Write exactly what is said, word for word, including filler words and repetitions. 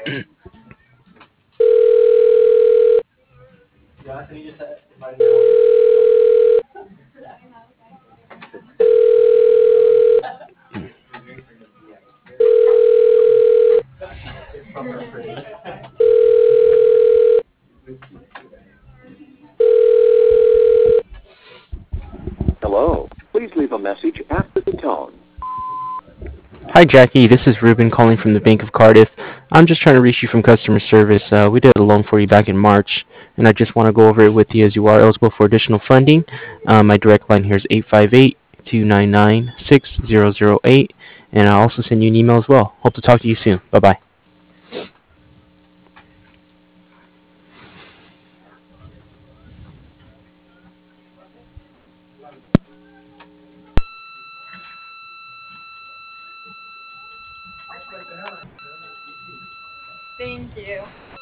Hello. Please leave a message after the tone. Hi, Jackie. This is Ruben calling from the Bank of Cardiff. I'm just trying to reach you from customer service. Uh, we did a loan for you back in March, and I just want to go over it with you as you are eligible for additional funding. Um, my direct line here is eight five eight, two nine nine, six zero zero eight, and I'll also send you an email as well. Hope to talk to you soon. Bye bye. Thank you.